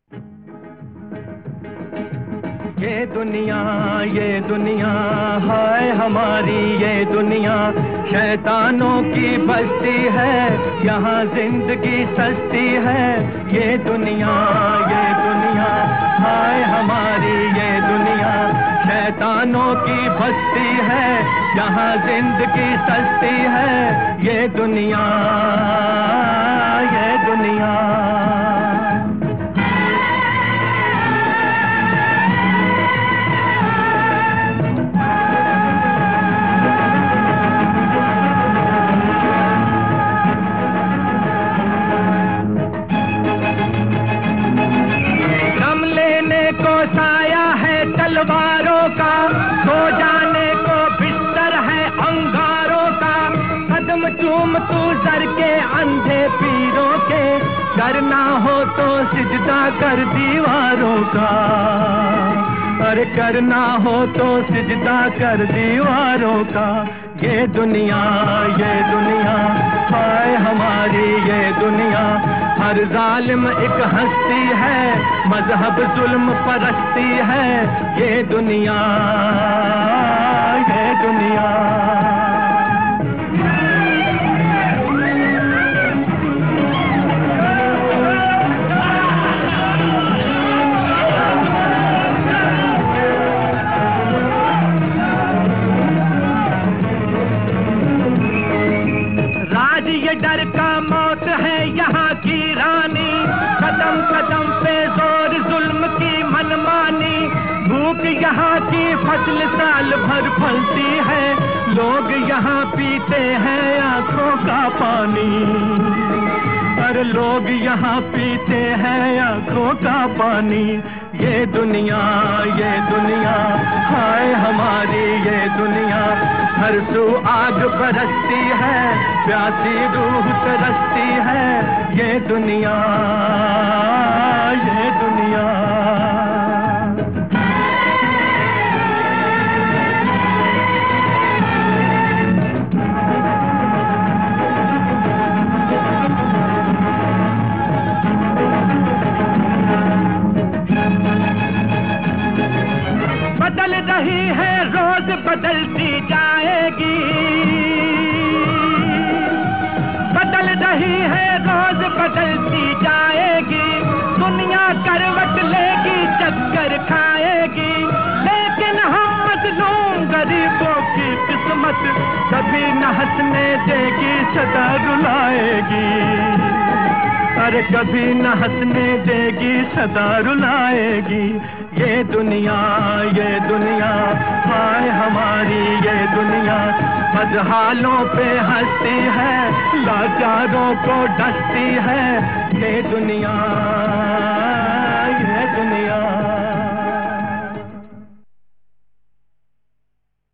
ये दुनिया हाय हमारी ये दुनिया शैतानों की बस्ती है, यहाँ जिंदगी सस्ती है। ये दुनिया हाय हमारी ये दुनिया शैतानों की बस्ती है, यहाँ जिंदगी सस्ती है। ये दुनिया साया है तलवारों का, सो जाने को बिस्तर है अंगारों का। कदम चूम तू सर के अंधे पीरों के, करना हो तो सिजदा कर दीवारों का। अरे करना हो तो सिजदा कर दीवारों का। ये दुनिया हाय हमारी ये दुनिया हर जालिम एक हस्ती है, मजहब जुल्म परस्ती है। ये दुनिया राज ये डर का मौत है यहाँ की रानी, कदम कदम पे जोर जुल्म की मनमानी। भूख यहाँ की फसल साल भर फलती है, लोग यहाँ पीते हैं आंखों का पानी। पर लोग यहाँ पीते हैं आंखों का पानी। ये दुनिया हाय हमारी ये दुनिया हर सू आग बरसती है, प्यासी रूह तरसती है। ये दुनिया बदल रही है रोज बदलती जाएगी, बदल रही है रोज बदलती जाएगी। दुनिया करवट लेगी चक्कर खाएगी, लेकिन हम मजलूम गरीबों की किस्मत कभी न हंसने देगी सदा रुलाएगी। अरे कभी न हंसने देगी सदा रुलाएगी। ये दुनिया हाय हमारी ये दुनिया बदहालों पे हंसती है, लाचारों को डसती है। ये दुनिया